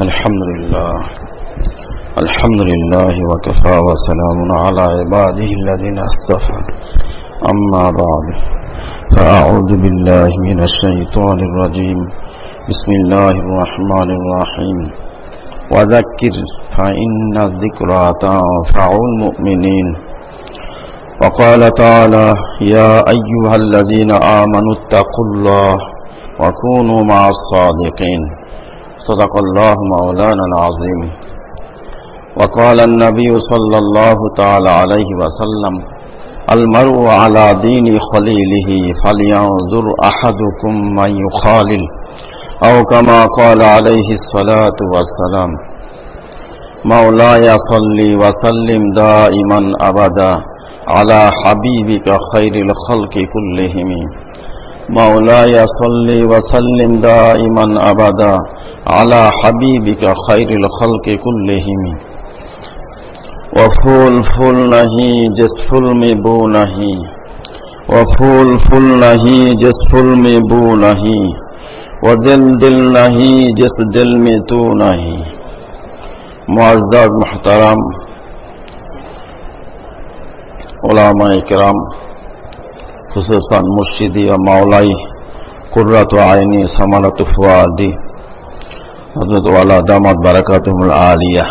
الحمد لله وكفى وسلام على عباده الذين اصطفى أما بعد فأعوذ بالله من الشيطان الرجيم بسم الله الرحمن الرحيم وذكر فإن الذكرى تنفع المؤمنين وقال تعالى يا أيها الذين آمنوا اتقوا الله وكونوا مع الصادقين صدق الله مولانا العظيم وقال النبي صلى الله تعالى عليه وسلم المرء على دين خليله فلينظر أحدكم من يخالل أو كما قال عليه الصلاة والسلام مولاي صل وسلم دائما أبدا على حبيبك خير الخلق كلهم مولاي صل وسلم دائما أبدا على حبيبك خير الخلق كلهم وفول فول نہیں جس فل میں بو نہیں وفول فل نہیں جس فل میں بو نہیں ودل دل نہیں جس دل میں تو نہیں. معزز محترم علماء اکرام خصوصاً مرشدی و مولائی قرۃ عینی ثمرۃ فؤادی حضرت والا دامت برکاتہم العالیہ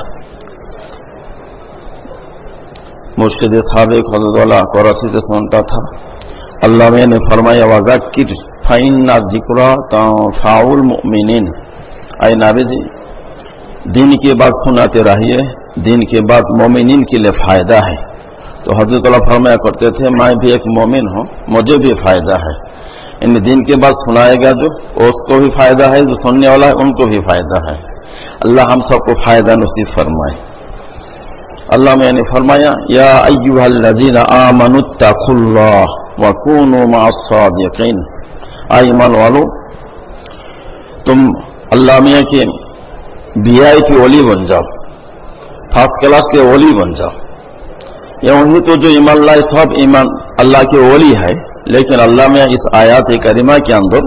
مرشد سابق حضرت والا قراسی سے سنتا تھا. اللہ میں نے فرمایا وذکر فإن الذکری تنفع المؤمنین. اے نبی جی دین کی بات سناتے رہیے، دین کی بات مومنین کے لیے فائدہ ہے. تو حضرت اللہ فرمایا کرتے تھے میں بھی ایک مومن ہوں، مجھے بھی فائدہ ہے. ان دین کے بعد سنائے گا جو اس کو بھی فائدہ ہے، جو سننے والا ہے ان کو بھی فائدہ ہے. اللہ ہم سب کو فائدہ نصیب فرمائے. اللہ میں نے فرمایا یا ایھا الذین آمنوا اتقوا اللہ وکونوا مع الصادقین. اے ایمان والو تم اللہ میاں کے VIP ولی بن جاؤ، فرسٹ کلاس کے ولی بن جاؤ. یہ وہی تو جو ایمان لائے سب ایمان اللہ کے ولی ہے، لیکن اللہ میں اس آیات کریمہ کے اندر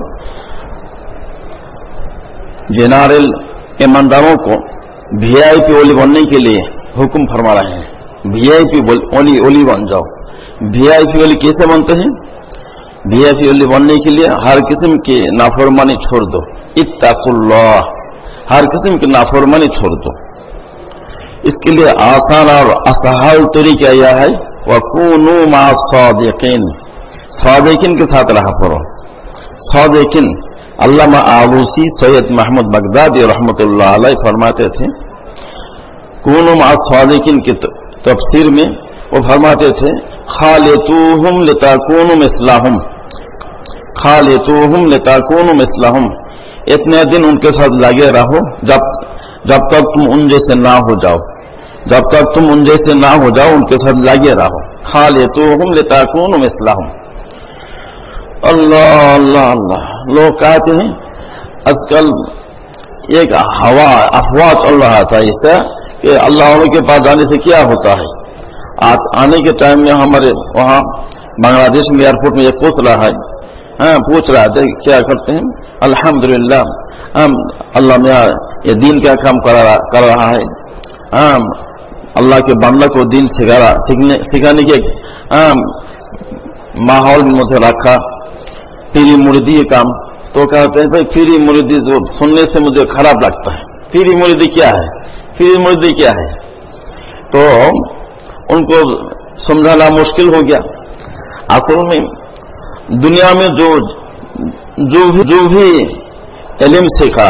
جنرل ایمانداروں کو VIP ولی بننے کے لیے حکم فرما رہے ہیں. VIP ولی بن جاؤ. VIP ولی کیسے بنتے ہیں؟ VIP ولی بننے کے لیے ہر قسم کی نافرمانی چھوڑ دو. اتقوا اللہ، ہر قسم کی نافرمانی چھوڑ دو. اس کے لیے آسان اور اسہل طریقہ یہ ہے وَكُونُوا مَعَ الصَّادِقِينَ. صادقین کے ساتھ رہا کرو. صادقین علامہ آلوسی سید محمود بغدادی رحمۃ اللہ علیہ فرماتے تھے کونوا مع الصادقین کی تفسیر میں وہ فرماتے تھے خالطوہم لتکونوا مثلہم، خالطوہم لتکونوا مثلہم. اتنے دن ان کے ساتھ لگے رہو جب تک تم ان جیسے نہ ہو جاؤ، جب تک تم ان جیسے نہ ہو جاؤ ان کے ساتھ لگے رہو. خالطوہم لتکونوا مثلہم. اللہ اللہ اللہ. لوگ کہتے ہیں آج کل ایک ہوا افواہ چل رہا تھا اس طرح کہ اللہ والوں کے پاس جانے سے کیا ہوتا ہے. آنے کے ٹائم میں ہمارے وہاں بنگلہ دیش میں ایئرپورٹ میں یہ پوچھ رہا تھا کیا کرتے ہیں. الحمدللہ اللہ میں یہ دین کا کام کر رہا ہے. اللہ کے بندہ کو دین سکھانے کے ماحول میں مجھے رکھا. پیری مریدی یہ کام تو کہتے ہیں بھائی پیری مریدی سننے سے مجھے خراب لگتا ہے. پیری مریدی کیا ہے؟ پیری مریدی کیا ہے؟ تو ان کو سمجھانا مشکل ہو گیا. اصل میں دنیا میں جو بھی علم سیکھا،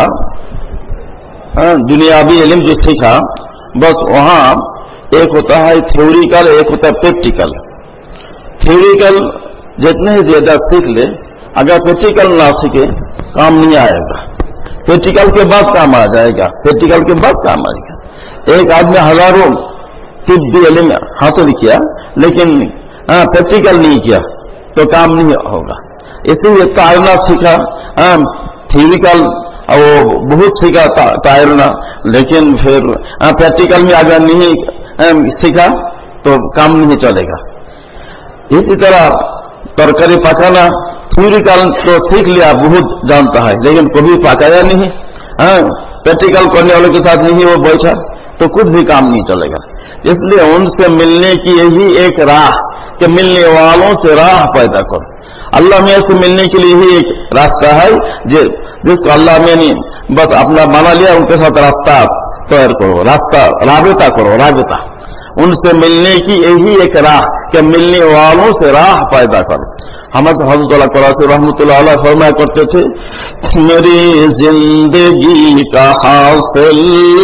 دنیاوی علم جو سیکھا، بس وہاں ایک ہوتا ہے تھیوریکل، ایک ہوتا ہے پریکٹیکل. تھیوریکل جتنے ہی زیادہ سیکھ لے، اگر پریکٹیکل نہ سیکھے کام نہیں آئے گا. پریکٹیکل کے بعد کام آ جائے گا، پریکٹیکل کے بعد کام آئے گا. ایک آدمی ہزاروں طبی علم حاصل کیا لیکن پریکٹیکل نہیں کیا تو کام نہیں ہوگا. اسی لیے تیرنا سیکھا، تھیوریکل اور بہت سیکھا تیرنا، لیکن پھر پریکٹیکل میں اگر نہیں سیکھا تو کام نہیں چلے گا. اسی طرح ترکاری پکانا تھیوریکل تو سیکھ لیا، بہت جانتا ہے، لیکن کبھی پکایا نہیں. प्रैक्टिकल करने वालों के साथ नहीं वो बैठा तो कुछ भी काम नहीं चलेगा। इसलिए उनसे मिलने की यही एक राह कि मिलने वालों से राह पैदा करो। अल्लाह में से मिलने के लिए ही एक रास्ता है जिसको अल्लाह में नहीं बस अपना बना लिया, उनके साथ रास्ता तैयार करो, रास्ता राबता करो, राबता उनसे मिलने की यही एक राह कि मिलने वालों से राह पैदा करो। हज़रत क़राशी रहमतुल्लाह अलैह फरमाया करते थे, मेरी जिंदगी का हासिल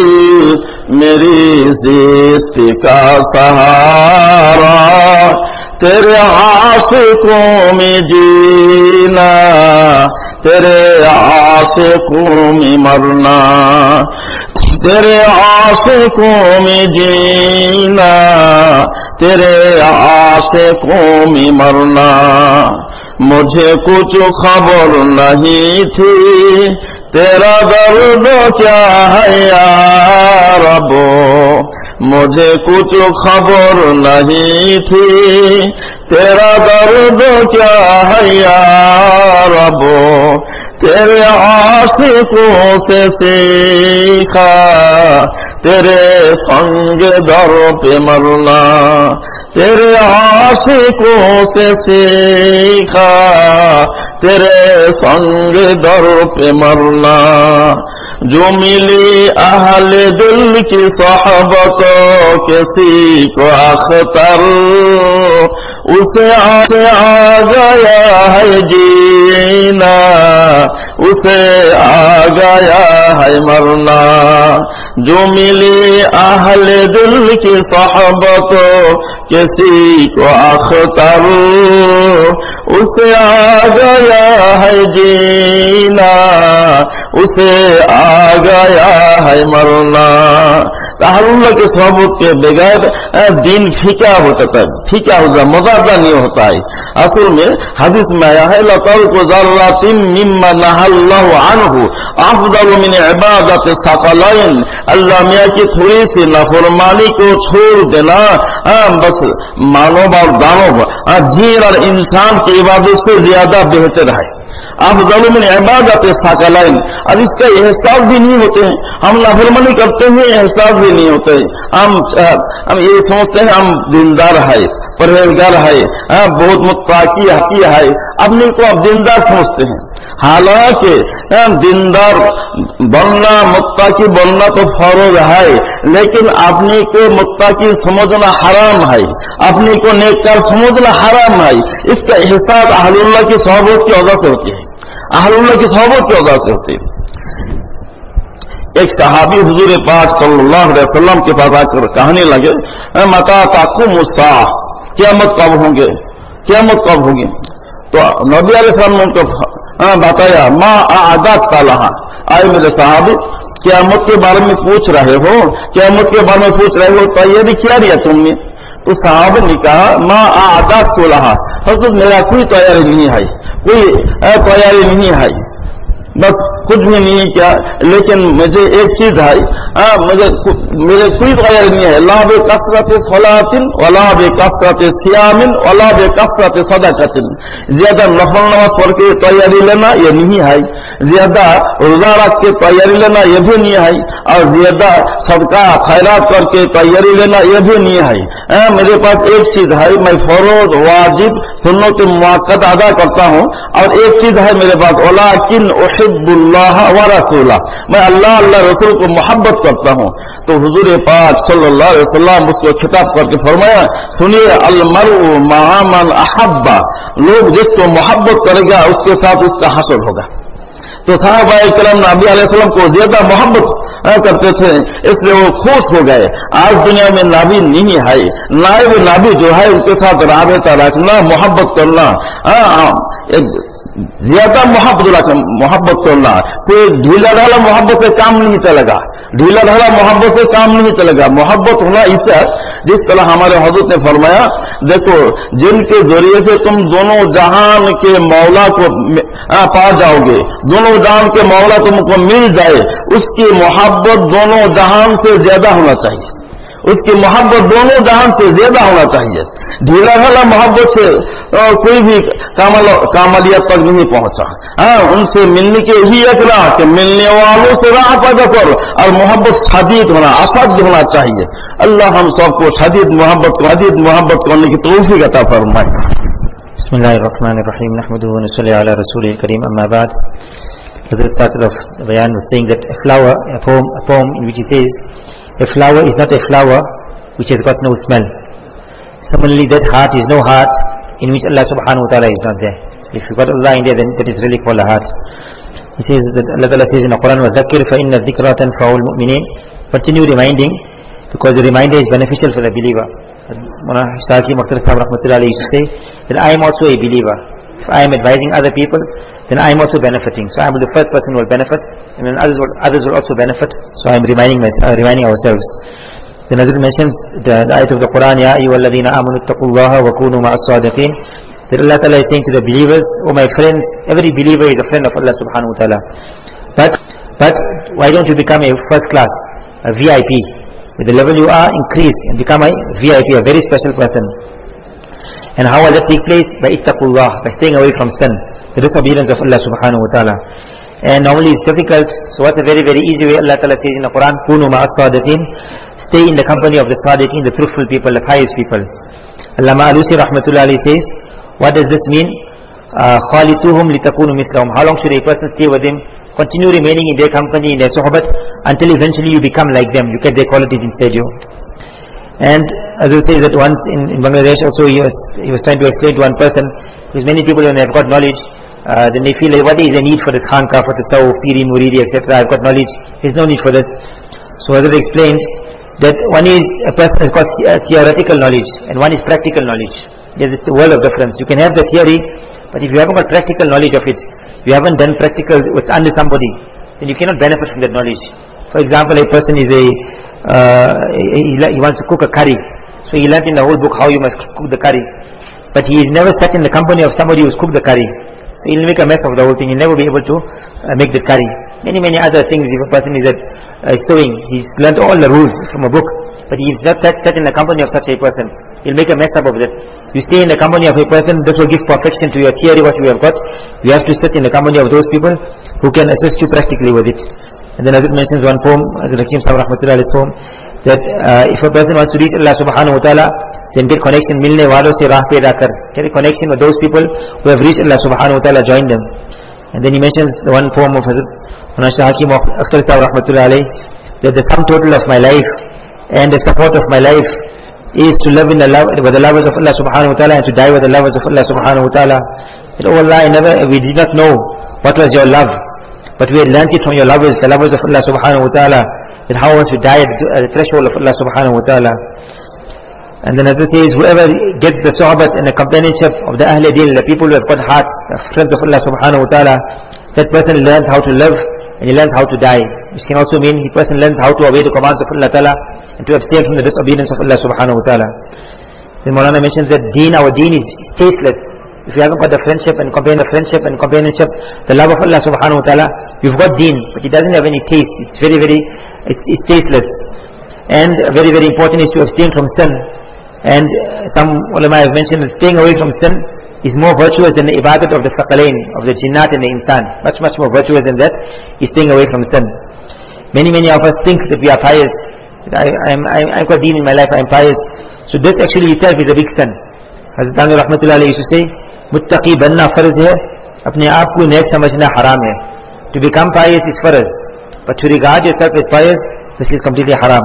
मेरी ज़िस्ती का सहारा तेरे आशिकों में जीना तेरे आशिकों में मरना तेरे आशिकों में जीना तेरे आशिकों में मरना। मुझे कुछ खबर नहीं थी तेरा दर्द क्या है या रब्बो, मुझे कुछ खबर नहीं थी तेरा दर्द क्या है या रब्बो, तेरे आशिकों से सीखा तेरे संग दर पे मरना तेरे आशिकों से सीखा तेरे संग दर पे मरना। जो मिली अहले दिल की सोहबत किसी को अख्तर उसे आ गया है जीना उसे आ गया है मरना। जो मिली अहले दिल की सोहबत किसी को अख्तर उसे आ गया है जीना उसे आ गया है मरना। अल्लाह के सोहबत के बगैर दिन फीका होता है, फीका होता, मज़ादा नहीं होता है। असल में हदीस में आया है लतर्कु ज़र्रातिन मिम्मा नहल्लाहु अन्हु अफ़ज़लु मिन इबादति सकलैन। अल्लाह मियाँ की थोड़ी सी नाफरमानी को छोड़ देना बस मानव और दानव जीन और इंसान की इबादत से ज्यादा बेहतर है। अफ़ज़लु मिन इबादति सकलैन। अब इसका एहसास भी नहीं होते हैं, हम नाफरमानी करते हैं एहसास भी नहीं होते। हम ये सोचते हैं हम दीनदार है, परहेजगार है, बहुत मुत्ताकी है, अपने को आप दीनदार समझते हैं। हालांकि दीनदार बनना मुत्ताकी बनना तो फर्ज है, लेकिन अपने को मुत्ताकी समझना हराम है, अपने को नेककार समझना हराम है। इसका एहसास अहलुल्लाह की सोहबत की वजह से होती है, अहलुल्लाह की सोहबत की वजह से होती है। एक सहाबी हुजूर पाक सल्लल्लाहु अलैहि वसल्लम के पास आकर कहने लगे, मता ताक़ुमु साअह, क़यामत कब होंगे, क़यामत कब होगी। तो नबी अलैहि सलाम ने उनको बताया, मा आदत लहा। आए मेरे साहब क़यामत के बारे में पूछ रहे हो, क़यामत के बारे में पूछ रहे हो, तैयारी क्या दिया तुमने। तो साहब ने कहा, मा आदत लहा, तो मेरा कोई तैयारी नहीं है, कोई तैयारी नहीं है, बस कुछ भी नहीं क्या, लेकिन मुझे एक चीज है, मेरे कोई तैयारी नहीं है। ला बे कसरत सलातिन वला बे कसरत सियामिन वला बे कसरत सदकातिन। ज्यादा नफल नमाज पढ़ के तैयारी लेना ये नहीं है, ज्यादा रोजा रख के तैयारी लेना ये भी नहीं है, और ज्यादा सदका खैरात करके तैयारी लेना ये भी नहीं है। मेरे पास एक चीज है, मैं फरोज वाजिब सुन्नत मुअक्कद अदा करता हूँ, और एक चीज है मेरे पास, वलाकिन उहिब्बुल्लाह व रसूला, मैं अल्लाह अल्लाह रसूल को मोहब्बत करता हूँ। तो हुजूर पाक सल्लल्लाहु अलैहि वसल्लम उसको खिताब करके फरमाया, सुनिए, अल मरउ मअ मन अहब्बा, लोग जिसको मोहब्बत करेगा उसके साथ उसका हशर होगा। तो सहाबाए किराम नबी अलैहिस्सलाम को ज्यादा मोहब्बत करते थे, इसलिए वो खुश हो गए। आज दुनिया में नबी नहीं है, नायब नबी जो है उनके साथ राबता रखना, मोहब्बत करना, ज्यादा मोहब्बत करना। कोई ढीला ढाला मोहब्बत से काम नहीं चलेगा, ढीला ढाला मोहब्बत से काम नहीं चलेगा। मोहब्बत होना इससे, जिस तरह हमारे हजरत ने फरमाया, देखो जिनके जरिए से तुम दोनों जहान के मौला को पा जाओगे, दोनों जहान के मौला तुमको मिल जाए, उसकी मोहब्बत दोनों जहान से ज्यादा होना चाहिए, उसकी मोहब्बत दोनों जहान से ज्यादा होना चाहिए। ढीला ढाला मोहब्बत से कोई भी कामलियत तक नहीं पहुंचा। उनसे मिलने के ही एक राह कि मिलने वालों से राह पैदा करो, और मोहब्बत शदीद होना, असद होना चाहिए। अल्लाह हम सबको शदीद मोहब्बत करने की तौफीक अता फरमाए। Bismillahirrahmanirrahim. Nahmaduhu wa nusalli ala rasulil kareem. Amma ba'd. Hazrat started off the bayan with saying that a flower, a poem in which he says, a flower is not a flower which has got no smell. Similarly, that heart is no heart in which Allah subhanahu wa ta'ala is not there. So if you got Allah in there, then that is really called a heart. He says that Allah ta'ala says in the Quran, وَذَكِّرْ فَإِنَّ الذِّكْرَى تَنْفَعُ الْمُؤْمِنِينَ. Continue reminding, because the reminder is beneficial for the believer. As Mawlana Ishtaqi Makhtar Sahib Rahmatullahi used to say, that I am also a believer. If I am advising other people, then I am also benefiting. So I am the first person who will benefit, and then others will also benefit. So I am reminding ourselves. Then Hazrat mentions the ayat of the Quran, Ya ayyuhalladhina amanu ittaqullaha wa kunu ma'as sadiqin. That Allah Ta'ala is saying to the believers, oh my friends, every believer is a friend of Allah subhanahu wa ta'ala. But why don't you become a first class, a VIP? With the level you are, increase and become a VIP, a very special person. And how will that take place? By ittaqullah, by staying away from sin, the disobedience of Allah subhanahu wa ta'ala. And normally it's difficult, so what's a very, very easy way? Allah Ta'ala says in the Quran, Kunu ma'as sadiqin, stay in the company of the sadiqin, the truthful people, the pious people. Allama Alusi rahmatullahi says, what does this mean? Khalituhum litakunu mislahum. How long should a person stay with him? Continue remaining in their company, in their suhbat, until eventually you become like them. You get their qualities inside you. And as I say that once in Bangladesh also he was trying to explain to one person, because many people when they have got knowledge, then they feel like, what is the need for this khanka, for the tawf, piri, muridi, etc. I've got knowledge, there's no need for this. So as I explained, that a person has got theoretical knowledge, and one is practical knowledge. There's a world of difference. You can have the theory, but if you haven't got practical knowledge of it, you haven't done practical what's under somebody, then you cannot benefit from that knowledge. For example, a person is he wants to cook a curry, so he learnt in the whole book how you must cook the curry, but he is never sat in the company of somebody who's cooked the curry, so he'll make a mess of the whole thing. He'll never be able to make the curry. Many other things. If a person is sewing, he's learnt all the rules from a book, but he's not sat in the company of such a person, he'll make a mess up of it. You stay in the company of a person, this will give perfection to your theory, what you have got. You have to sit in the company of those people who can assist you practically with it. And then as it mentions one poem, as Hakim Sahib Rahmatullahi's poem, that if a person wants to reach Allah subhanahu wa ta'ala, then get connection, milne walo se rah peda kar. Get a connection with those people who have reached Allah subhanahu wa ta'ala, join them. And then he mentions the one poem of Hazrat Hakim Akhtar Sahib Rahmatullahi, that the sum total of my life and the support of my life is to live with the lovers of Allah subhanahu wa ta'ala and to die with the lovers of Allah subhanahu wa ta'ala. That, oh Allah, we did not know what was your love, but we had learnt it from your lovers, the lovers of Allah subhanahu wa ta'ala, that how once we die at the threshold of Allah subhanahu wa ta'ala. And then as it says, whoever gets the sohbat and the companionship of the Ahl Deen, the people who have got hearts, the friends of Allah subhanahu wa ta'ala, that person learns how to live and he learns how to die. Which can also mean the person learns how to obey the commands of Allah ta'ala and to abstain from the disobedience of Allah subhanahu wa ta'ala. Then Maulana mentions that our deen is tasteless. If you haven't got the friendship and companionship, the love of Allah subhanahu wa ta'ala, you've got deen, but it doesn't have any taste. It's it's tasteless. And very, very important is to abstain from sin. And some ulama have mentioned that staying away from sin is more virtuous than the ibadat of the thaqalain, of the jinnat and the insan. Much more virtuous than that is staying away from sin. Many of us think that we are pious. I've got deen in my life, I am pious. So this actually itself is a big sin. Hazrat Tanvi Rahmatullahi used to say, muttaqi banna farz hai, apne aap ko nek samajhna haram hai. To become pious is farz, but to regard yourself as pious, this is completely haram.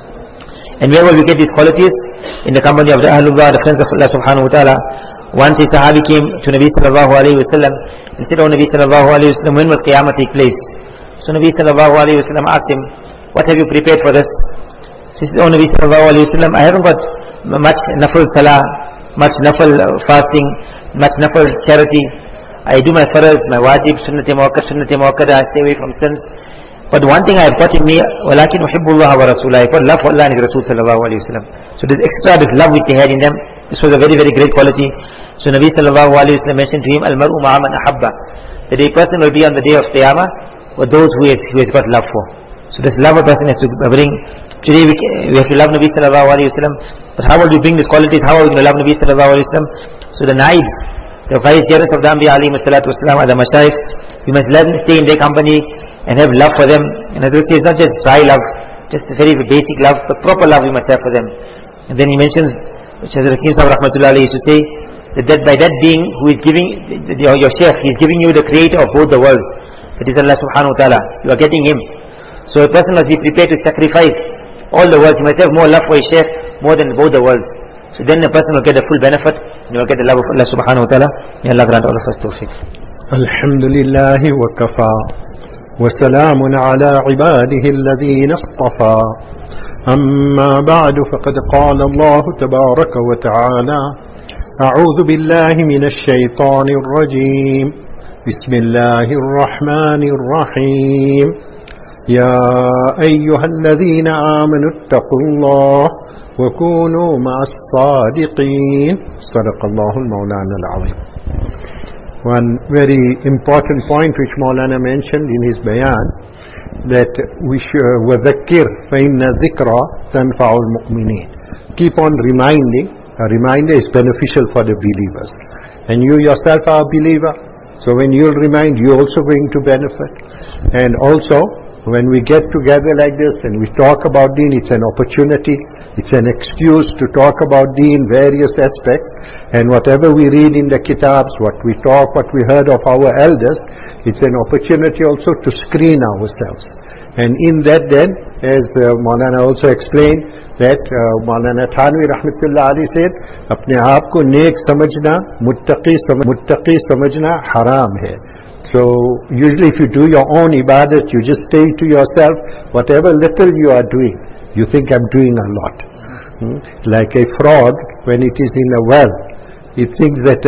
And where will we get these qualities? In the company of the Ahlullah, the friends of Allah subhanahu wa ta'ala. Once a sahabi came to Nabi sallallahu alayhi wa sallam and said, oh Nabi sallallahu alayhi wa sallam, when will Qiyamah take place? So Nabi sallallahu alayhi wa sallam asked him, what have you prepared for this? So he said, oh Nabi sallallahu alayhi wa sallam, I haven't got much nafal salah, much nafal fasting, much nafal charity. I do my faraz, my wajib, sunnati muakkada, I stay away from sins. But one thing I have got in me, walakin uhibbullah wa rasulah, I got love for Allah and His Rasul sallallahu alayhi wa sallam. So this love which they had in them, this was a very, very great quality. So Nabi sallallahu alayhi wa sallam mentioned to him, al-mar'u ma'a man ahabba, that a person will be on the day of Qiyamah with those who he has got love for. So this love a person has to bring. Today we have to love Nabi sallallahu alayhi wa sallam. But how will we bring these qualities? How are we going to love Nabi sallallahu alayhi wa sallam? So the naibs, the vicegerents of the Anbiya alayhi salatu wasalam, are the mashayikh. We must learn to stay in their company and have love for them. And as we say, it's not just dry love, just a very basic love, but proper love we must have for them. And then he mentions, which Hazrat Hakim Sahib rahmatullah alayhi used to say, that by that being who is giving, your shaykh, he is giving you the creator of both the worlds. That is Allah subhanahu wa ta'ala. You are getting him. So a person must be prepared to sacrifice all the worlds. He must have more love for his shaykh, more than both the worlds. So then the person will get the full benefit, and he will get the love of Allah subhanahu wa ta'ala. May Allah grant all of us tawfiq. Alhamdulillahi wa kafa. وسلام على عباده الذين اصطفى أما بعد فقد قال الله تبارك وتعالى أعوذ بالله من الشيطان الرجيم بسم الله الرحمن الرحيم يا أيها الذين آمنوا اتقوا الله وكونوا مع الصادقين صدق الله المولانا العظيم. One very important point which Maulana mentioned in his bayan, that we should وَذَكِّرْ فَإِنَّ الذِّكْرَى تَنْفَعُ الْمُؤْمِنِينَ. Keep on reminding. A reminder is beneficial for the believers. And you yourself are a believer, so when you'll remind, you're also going to benefit. And also, when we get together like this and we talk about deen, it's an opportunity, it's an excuse to talk about deen, various aspects, and whatever we read in the kitabs, what we talk, what we heard of our elders, it's an opportunity also to screen ourselves. And in that then, as Maulana also explained, that Maulana Thanvi rahmatullah alayhi said, apne aap ko neek samajhna, muttaqi samajhna haram hai. So usually if you do your own ibadat, you just say to yourself, whatever little you are doing, you think I'm doing a lot. Like a frog, when it is in a well, it thinks that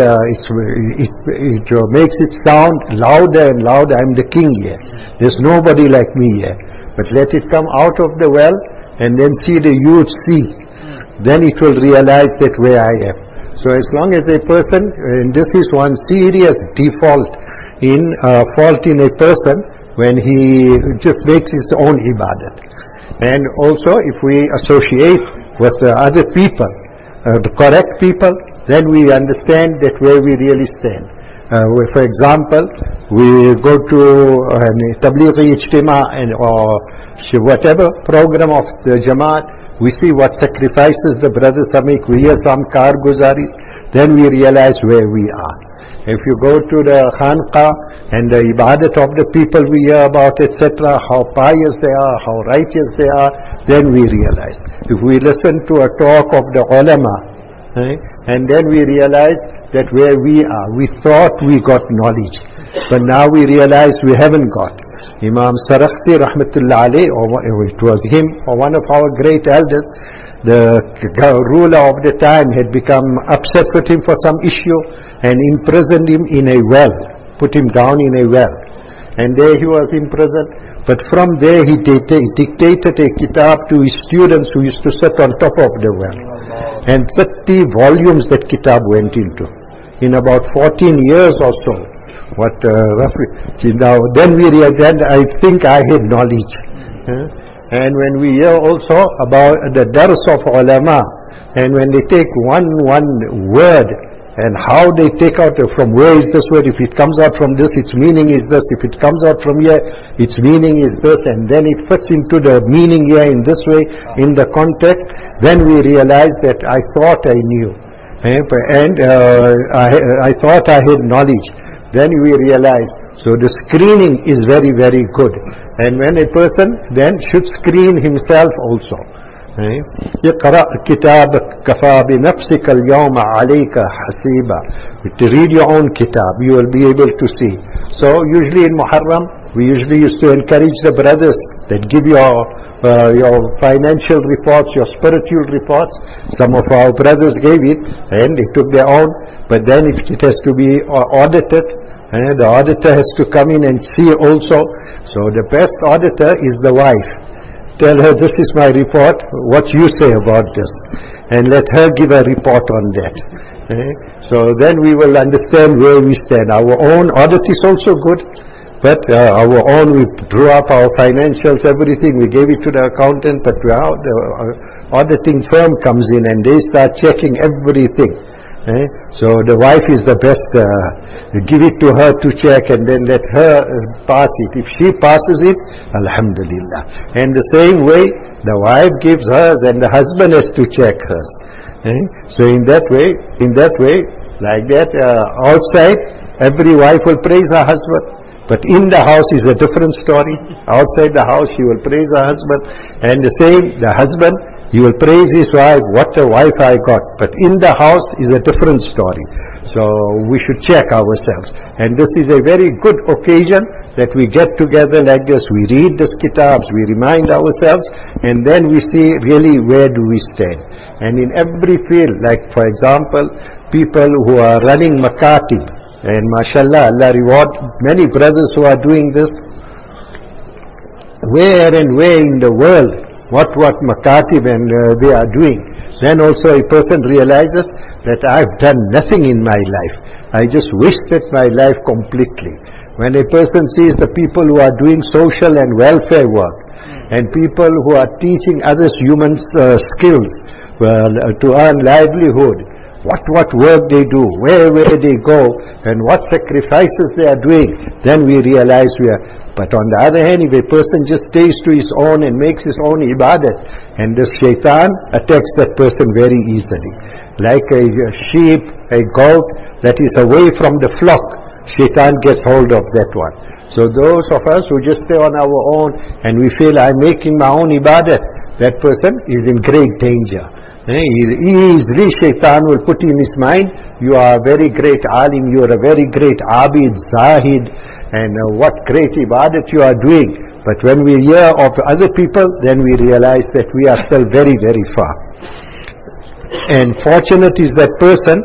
it makes it sound louder and louder, I'm the king here. There's nobody like me here. But let it come out of the well and then see the huge sea. Then it will realize that where I am. So as long as a person, and this is one serious default fault in a person, when he just makes his own ibadat. And also if we associate with other people, the correct people, then we understand that where we really stand. For example, we go to Tablighi Ijtima or whatever program of the Jamaat, we see what sacrifices the brothers make, we hear some karguzaris, then we realize where we are. If you go to the Khanqa and the ibadat of the people we hear about, etc., how pious they are, how righteous they are, then we realize. If we listen to a talk of the ulama, and then we realize that where we are, we thought we got knowledge, but now we realize we haven't got. Imam Sarakhsi rahmatullah alayh, or it was him, or one of our great elders, the ruler of the time had become upset with him for some issue and imprisoned him in a well, put him down in a well, and there he was imprisoned. But from there he dictated a kitab to his students who used to sit on top of the well, and 30 volumes that kitab went into in about 14 years or so. Now then I think I had knowledge. And when we hear also about the dars of ulama, and when they take one word, and how they take out from where is this word, if it comes out from this, its meaning is this, if it comes out from here, its meaning is this, and then it fits into the meaning here in this way, in the context, then we realize that I thought I knew, and I thought I had knowledge. Then we realize, so the screening is very, very good. And when a person then should screen himself also. اقرأ كتابك كفى بنفسك اليوم عليك حسيبا. To read your own kitab, you will be able to see. So usually in Muharram, we usually used to encourage the brothers that give your financial reports, your spiritual reports. Some of our brothers gave it and they took their own, but then if it has to be audited, the auditor has to come in and see also. So the best auditor is the wife. Tell her, this is my report, what you say about this, and let her give a report on that. So then we will understand where we stand. Our own audit is also good, but our own, we drew up our financials, everything, we gave it to the accountant, but now the auditing firm comes in and they start checking everything. So the wife is the best, give it to her to check and then let her pass it. If she passes it, alhamdulillah. And the same way, the wife gives hers and the husband has to check hers. So in that way, like that, outside, every wife will praise her husband. But in the house is a different story. Outside the house, she will praise her husband. And the same, the husband, he will praise his wife, what a wife I got. But in the house is a different story. So we should check ourselves. And this is a very good occasion that we get together like this. We read this kitabs, we remind ourselves, and then we see really where do we stand. And in every field, like for example, people who are running makatib, and mashallah, Allah reward many brothers who are doing this. Where and where in the world, what makatib and they are doing. Then also a person realizes that I've done nothing in my life. I just wasted my life completely. When a person sees the people who are doing social and welfare work, and people who are teaching others human skills to earn livelihood, what work they do, where they go, and what sacrifices they are doing, then we realize we are. But on the other hand, if a person just stays to his own and makes his own ibadat, and the shaitan attacks that person very easily. Like a sheep, a goat that is away from the flock, shaitan gets hold of that one. So those of us who just stay on our own and we feel I'm making my own ibadat, that person is in great danger. Easily shaitan will put in his mind, you are a very great alim, you are a very great abid, zahid, and what great ibadat you are doing. But when we hear of other people, then we realize that we are still very, very far. And fortunate is that person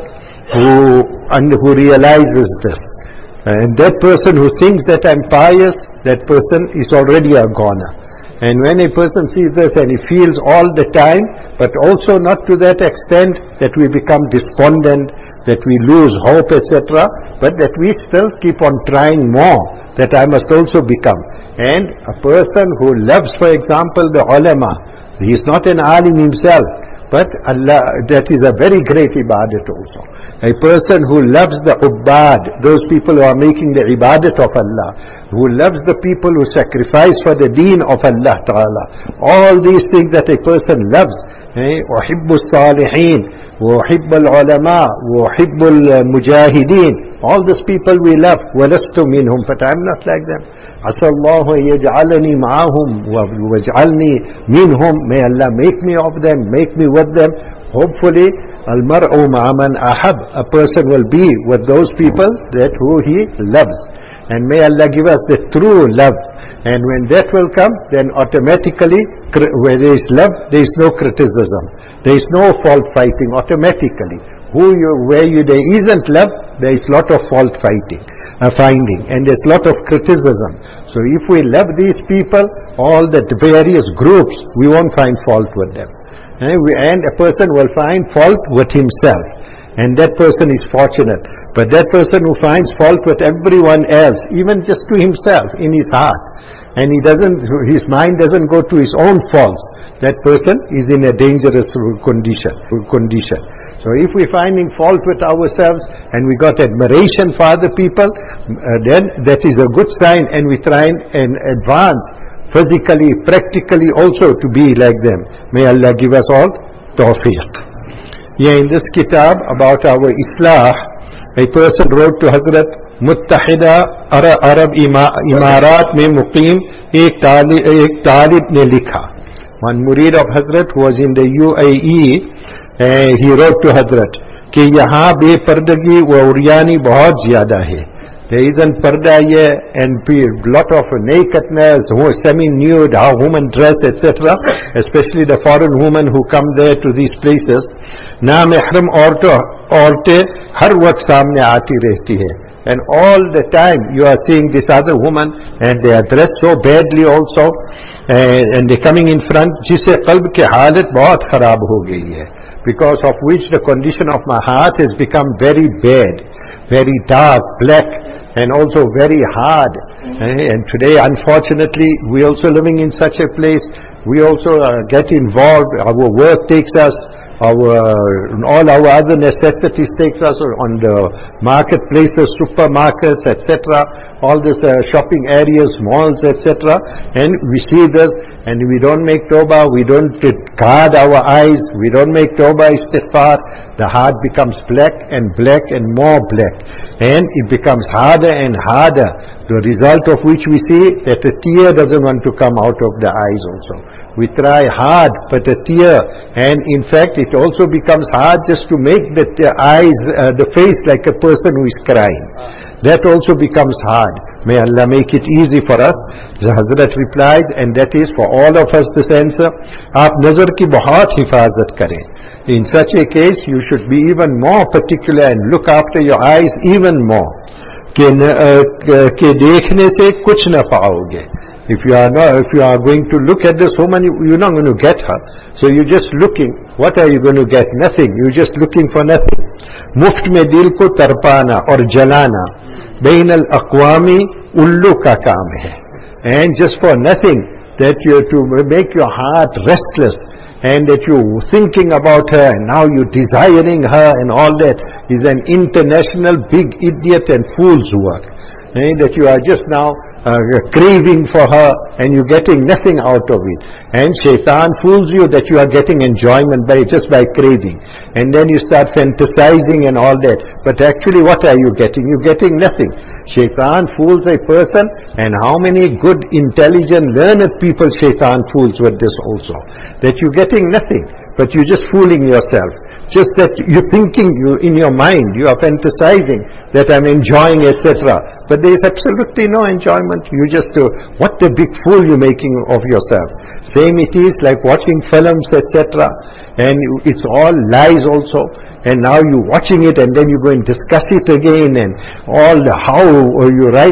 who realizes this. And that person who thinks that I'm pious, that person is already a goner. And when a person sees this and he feels all the time, but also not to that extent that we become despondent, that we lose hope, etc., but that we still keep on trying more, that I must also become. And a person who loves, for example, the ulama, he is not an alim himself, but Allah, that is a very great ibadat also. A person who loves the ubbad, those people who are making the ibadat of Allah, who loves the people who sacrifice for the deen of Allah Ta'ala, all these things that a person loves, uhibbu salihin, uhibbu al-ulama, uhibbu al-mujahideen, all these people we love, walastu minhum, but I'm not like them. Asallahu yaj'alani ma'ahum waj'alni minhum, may Allah make me of them, make me with them. Hopefully, al-mar'u ma'a man ahab, a person will be with those people that who he loves. And may Allah give us the true love. And when that will come, then automatically, where there is love, there is no criticism. There is no fault fighting automatically. Where there isn't love, there is lot of fault finding, and there's lot of criticism. So if we love these people, all the various groups, we won't find fault with them. And a person will find fault with himself, and that person is fortunate. But that person who finds fault with everyone else, even just to himself, in his heart, and his mind doesn't go to his own faults, that person is in a dangerous condition. So if we're finding fault with ourselves and we got admiration for other people, then that is a good sign, and we try and advance physically, practically also to be like them. May Allah give us all tawfiq. Yeah, in this kitab about our Islah, a person wrote to Hazrat Muttahida Arab Imarat mein muqim ek talib ne likha. One murid of Hazrat who was in the UAE, he wrote to Hazrat कि यहाँ बेपर्दगी व उरियानी बहुत ज़्यादा है. There isn't parda here, and lot of nakedness, semi-nude, how women dress, etc. Especially the foreign women who come there to these places. ना महरम औरतें हर वक्त सामने आती रहती है. And all the time you are seeing this other woman, and they are dressed so badly also, and they're coming in front, जिससे क़ल्ब की हालत बहुत ख़राब हो गई है. Because of which the condition of my heart has become very bad, very dark, black, and also very hard. And today, unfortunately, we also living in such a place. We also get involved. Our work takes us. All our other necessities takes us on the marketplaces, supermarkets, etc. All these shopping areas, malls, etc. And we see this, and we don't make tawbah, we don't guard our eyes, we don't make tawbah, istighfar. The heart becomes black and more black. And it becomes harder and harder. The result of which we see that a tear doesn't want to come out of the eyes also. We try hard, but a tear, and in fact it also becomes hard just to make the eyes, the face like a person who is crying. That also becomes hard. May Allah make it easy for us. The Hazrat replies, and that is for all of us this answer, aap nazar ki bahut hifazat kare. In such a case, you should be even more particular and look after your eyes even more. Ke dekhne se kuch na paoge. If you are going to look at this woman, you're not going to get her. So you're just looking. What are you going to get? Nothing. You're just looking for nothing. Muft mein dil ko tarpana aur jalana bain al aqwami ullu ka kaam hai. And just for nothing, that you to make your heart restless, and that you're thinking about her, and now you're desiring her, and all that is an international big idiot and fool's work. That you are just now craving for her, and you're getting nothing out of it. And shaitan fools you that you are getting enjoyment just by craving. And then you start fantasizing and all that. But actually what are you getting? You're getting nothing. Shaitan fools a person, and how many good, intelligent, learned people shaitan fools with this also. That you're getting nothing, but you're just fooling yourself. Just that you're thinking, in your mind, you are fantasizing that I'm enjoying, etc. But there is absolutely no enjoyment. You just, what a big fool you're making of yourself. Same it is like watching films, etc. And it's all lies also. And now you're watching it, and then you go and discuss it again, and all how you write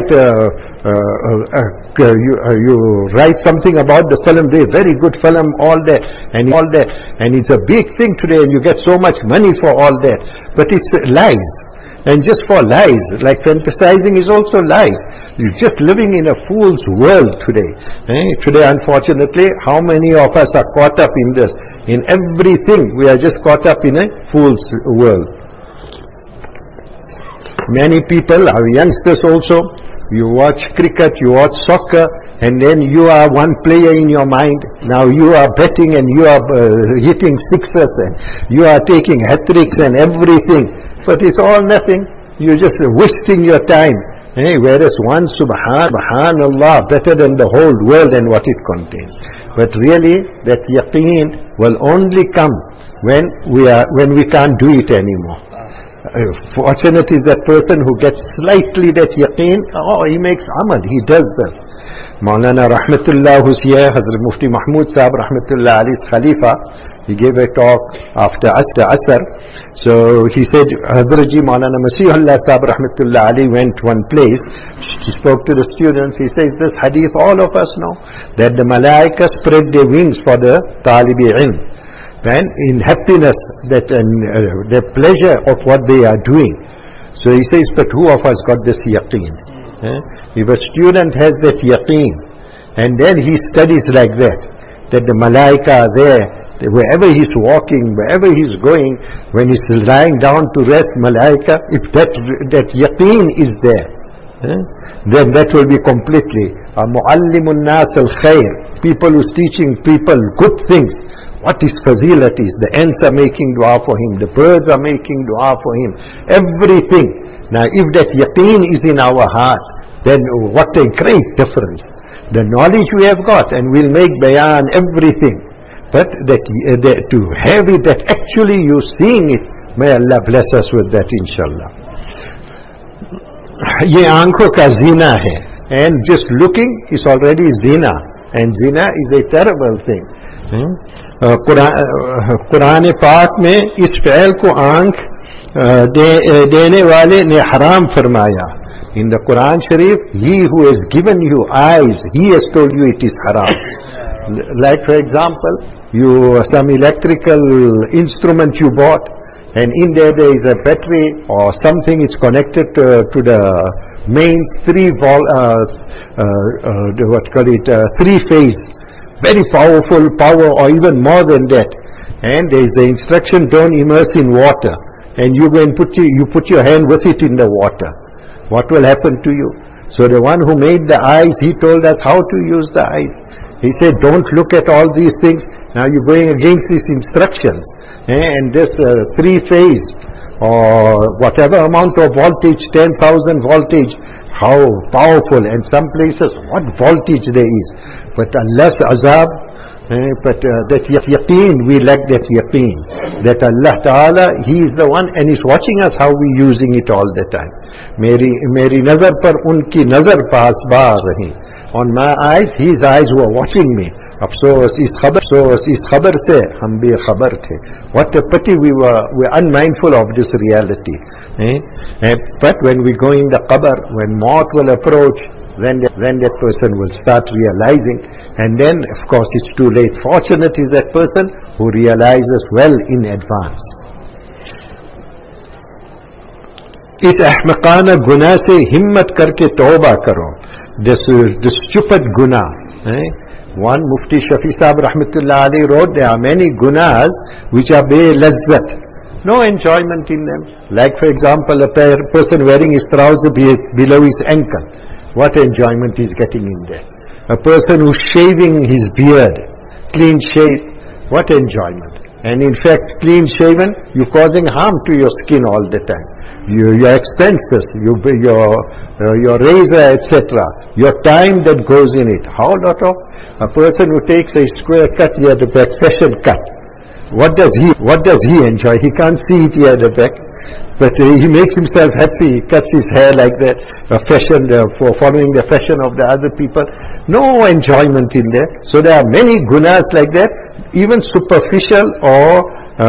you write something about the film, they very good film, all that, and it's a big thing today, and you get so much money for all that, but it's lies. And just for lies, like fantasizing is also lies. You're just living in a fool's world today. Today, unfortunately, how many of us are caught up in this? In everything, we are just caught up in a fool's world. Many people, our youngsters also, you watch cricket, you watch soccer, and then you are one player in your mind. Now you are betting, and you are hitting sixes, and you are taking hat-tricks and everything. But it's all nothing. You're just wasting your time. Whereas one, subhanallah, better than the whole world and what it contains. But really, that yaqeen will only come when we can't do it anymore. Fortunate is that person who gets slightly that yaqeen, he makes amal, he does this. Maulana Rahmatullah who's here, Hazrat Mufti Mahmud Sahib Rahmatullah Ali's Khalifa, he gave a talk after Asr. So he said, Hazrat Ji Maulana Masihullah Sahib Rahmatullah Ali went one place, he spoke to the students, he says, this hadith all of us know, that the malaika spread their wings for the talibi ilm. And in happiness, that the pleasure of what they are doing. So he says, but who of us got this yaqeen? If a student has that yaqeen, and then he studies like that the malaika are there, wherever he's walking, wherever he's going, when he's lying down to rest, malaika, if that yaqeen is there, then that will be completely muallimun nas al-khair, people who's teaching people good things. What is fazilatis? The ants are making dua for him, the birds are making dua for him, everything. Now if that yaqeen is in our heart, then what a great difference. The knowledge we have got, and we'll make bayan everything, but that to have it, that actually you seeing it, may Allah bless us with that, inshallah. Ye aankhon ka zina hai, and just looking is already zina, and zina is a terrible thing. Quran पाक में इस फ़ैल को आंख देने वाले ने हराम फरमाया. In the Quran Sharif, he who has given you eyes, he has told you it is haram. Like for example, some electrical instrument you bought, and in there is a battery or something, it's connected to the means three-phase, very powerful power, or even more than that. And there is the instruction, don't immerse in water. And you go and you put your hand with it in the water. What will happen to you? So the one who made the eyes, he told us how to use the eyes. He said, don't look at all these things. Now you're going against these instructions. And this three-phase, or whatever amount of voltage, 10,000 voltage, how powerful. And some places, what voltage there is. But Allah's azab, but that yaqeen, we lack that yaqeen. That Allah Ta'ala, He is the one and He's watching us how we using it all the time. Meri nazar par unki nazar pasbar rahi. On my eyes, His eyes were watching me. Afsos is khabar se, hum bhi khabar the. What a pity we were unmindful of this reality. But when we go in the qabr, when maut will approach, then that person will start realizing, and then of course it's too late. Fortunate is that person who realizes well in advance. इस अहमकाना गुनाह से हिम्मत करके तौबा करो. This stupid guna. One Mufti Shafi Sahib Rahmatullah Ali wrote, there are many gunas which are be-lazzat, no enjoyment in them. Like for example, a person wearing his trouser below his ankle. What enjoyment is getting in there? A person who's shaving his beard, clean shave, what enjoyment? And in fact, clean shaven, you're causing harm to your skin all the time. Your expenses, your razor, etc. Your time that goes in it. How lot of a person who takes a square cut here at the back, fashion cut. What does he enjoy? He can't see it here at the back. But he makes himself happy. He cuts his hair like that, for following the fashion of the other people. No enjoyment in there. So there are many gunas like that, even superficial, or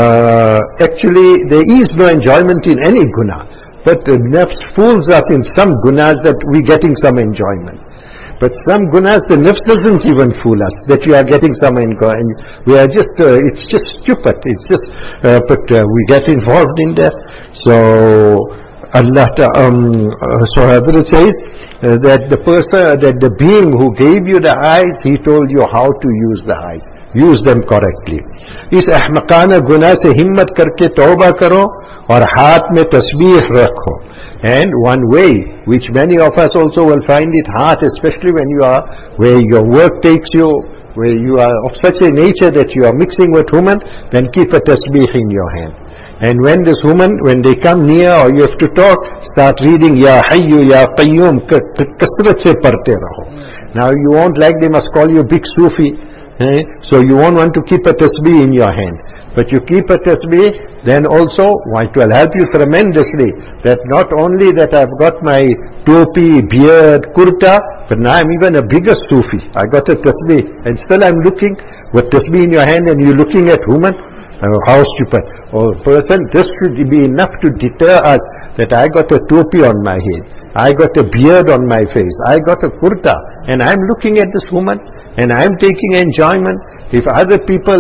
actually there is no enjoyment in any guna. But nafs fools us in some gunas that we're getting some enjoyment. But some gunas, the nafs doesn't even fool us that we are getting some enjoyment. We are just, it's just stupid. It's just, but we get involved in that. So Allah, so Hazrat says that the being who gave you the eyes, he told you how to use the eyes. Use them correctly. इस अहमकाना गुनाह से हिम्मत करके तौबा करो और हाथ में तस्बीह रखो. And one way which many of us also will find it hard, especially when you are where your work takes you, where you are of such a nature that you are mixing with women, then keep a tasbih in your hand. And when this woman, when they come near or you have to talk, start reading Ya Hayyu Ya Qayyum, kasrat se parte raho. Now you won't like they must call you big Sufi. So you won't want to keep a tasbih in your hand. But you keep a tasbih, then also it will help you tremendously. That not only that I've got my topi, beard, kurta, but now I'm even a bigger Sufi. I got a tasbih. And still I'm looking with tasbih in your hand and you're looking at women. How stupid. Oh person, this should be enough to deter us that I got a topi on my head. I got a beard on my face. I got a kurta. And I'm looking at this woman. And I'm taking enjoyment. If other people,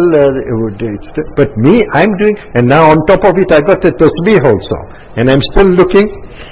but me, I'm doing, and now on top of it, I got a tasbih also. And I'm still looking.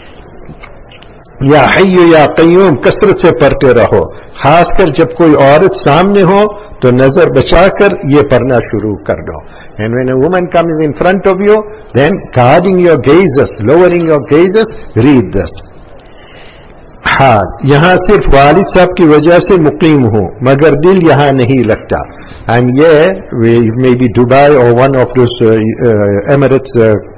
Ya Hayyu Ya Qayyum, kasrat se parte raho. Khaskar jab koi aurat samne ho, to nazar bachakar ye parna shuru kar do. And when a woman comes in front of you, then guarding your gazes, lowering your gazes, read this. हाँ, यहाँ सिर्फ वालिद साहब की वजह से मुकीम हूँ, मगर दिल यहाँ नहीं लगता. I'm here, maybe Dubai or one of those Emirates,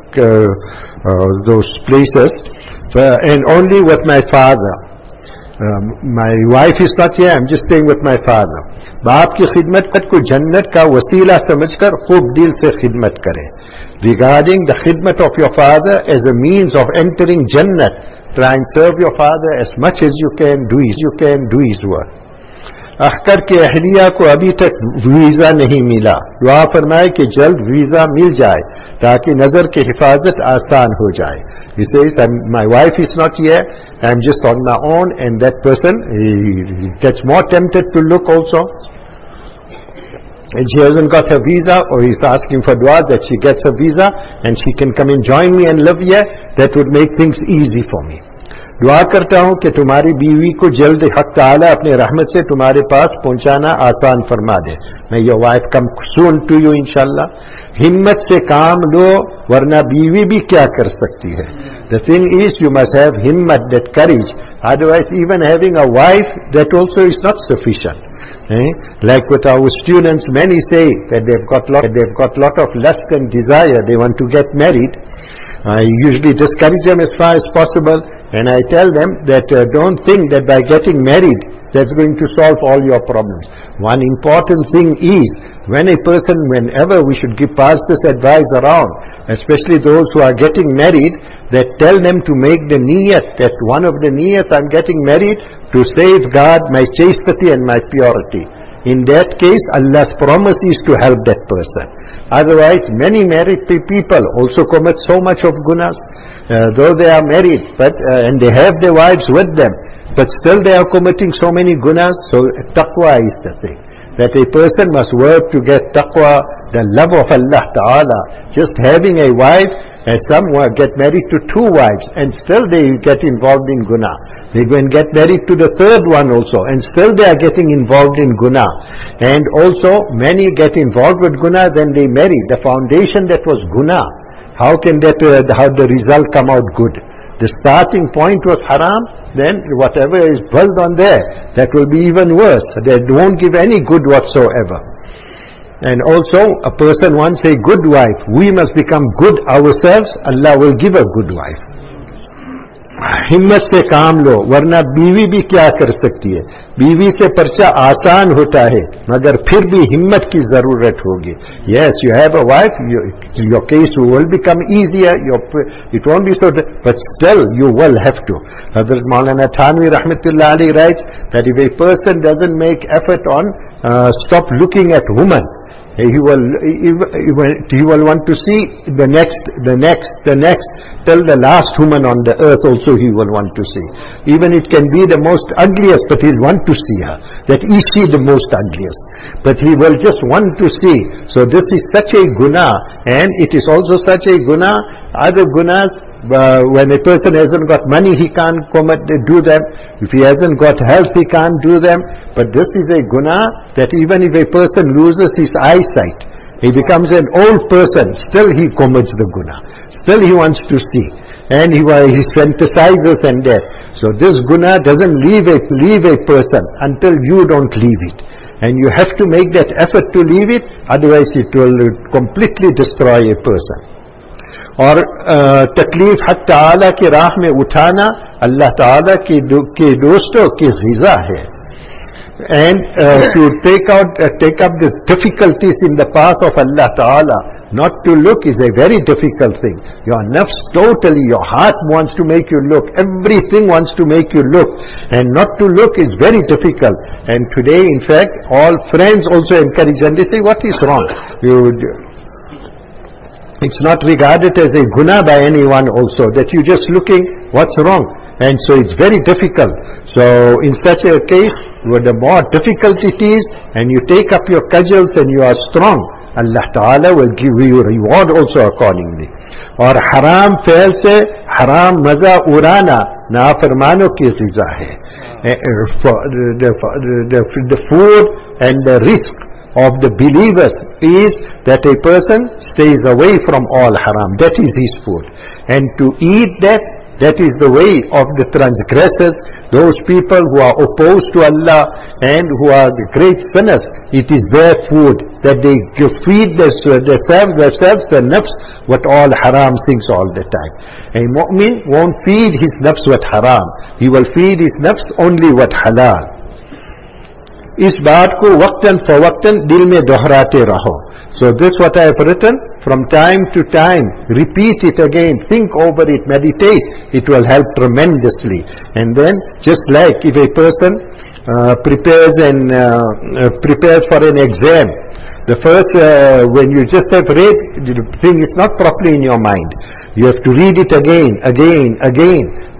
those places, and only with my father. My wife is not here, I'm just staying with my father. बाप की खिदमत को जन्नत का वसीला समझकर खूब दिल से खिदमत करें. Regarding the khidmat of your father as a means of entering Jannat, try and serve your father as much as you can, do his work. Akhtar के अहलिया को अभी तक वीजा नहीं मिला. दुआ फरमाए कि जल्द वीजा मिल जाए ताकि नजर की हिफाजत आसान हो जाए. He says, my wife is not here, I'm just on my own, and that person he gets more tempted to look also. And she hasn't got her visa, or he's asking for dua that she gets a visa and she can come and join me and live here. That would make things easy for me. दुआ करता हूं कि तुम्हारी बीवी को जल्द हक ताला अपने रहमत से तुम्हारे पास पहुंचाना आसान फरमा दे. May your wife come soon to you inshallah. हिम्मत से काम लो, वरना बीवी भी क्या कर सकती है. The thing is, you must have himmat, that courage. Otherwise, even having a wife, that also is not sufficient. Like with our students, many say that they've got lot of lust and desire, they want to get married. I usually discourage them as far as possible, and I tell them that don't think that by getting married that's going to solve all your problems. One important thing is, whenever we should pass this advice around, especially those who are getting married, that tell them to make the niyat, that one of the niyats, I'm getting married to safeguard my chastity and my purity. In that case, Allah's promise is to help that person. Otherwise, many married people also commit so much of gunas, though they are married, and they have their wives with them, but still they are committing so many gunas. So taqwa is the thing, that a person must work to get taqwa, the love of Allah Ta'ala. Just having a wife, and some get married to 2 wives, and still they get involved in guna. They go and get married to the 3rd one also, and still they are getting involved in guna. And also, many get involved with guna, then they marry. The foundation that was guna, how can how the result come out good? The starting point was haram, then whatever is built on there, that will be even worse. They won't give any good whatsoever. And also, a person wants a good wife. We must become good ourselves. Allah will give a good wife. हिम्मत से काम लो, वरना बीवी भी क्या कर सकती है. बीवी से पर्चा आसान होता है, मगर फिर भी हिम्मत की जरूरत होगी. Yes, you have a wife, your case will become easier, it won't be so, but still you will have to. Hazrat Maulana Thanvi Rahmatullah Ali writes that if a person doesn't make effort on stop looking at women, he will want to see the next, till the last woman on the earth also he will want to see. Even it can be the most ugliest, but he'll want to see her. That is she the most ugliest. But he will just want to see. So this is such a guna, and it is also such a guna. Other gunas, when a person hasn't got money, he can't do them. If he hasn't got health, he can't do them. But this is a guna that even if a person loses his eyesight, he becomes an old person, still he commits the guna. Still he wants to see. And he fantasizes and that. So this guna doesn't leave a person until you don't leave it. And you have to make that effort to leave it, otherwise it will completely destroy a person. और तकलीफ हक ताला की राह में उठाना अल्लाह ताला के दोस्तों की ग़िज़ा है. And to take up these difficulties in the path of Allah Ta'ala, not to look is a very difficult thing. Your nafs totally, your heart wants to make you look, everything wants to make you look, and not to look is very difficult. And today, in fact, all friends also encourage, and they say, what is wrong? It's not regarded as a guna by anyone also, that you're just looking, what's wrong? And so it's very difficult. So in such a case, the more difficult it is, and you take up your cudgels and you are strong, Allah Ta'ala will give you reward also accordingly. और हराम fail से हराम मजा उड़ाना नाफरमानों की ग़िज़ा है. The food and the risk of the believers is that a person stays away from all haram. That is his food. And to eat that is the way of the transgressors, those people who are opposed to Allah and who are the great sinners. It is their food, that they feed themselves, the nafs, with all haram things all the time. A mu'min won't feed his nafs with haram. He will feed his nafs only with halal. इस बात को वक्तन फवक्तन दिल में दोहराते रहो. So this what I have written, from time to time, repeat it again, think over it, meditate, it will help tremendously. And then, just like if a person prepares for an exam, the first, when you just have read, the thing is not properly in your mind. You have to read it again,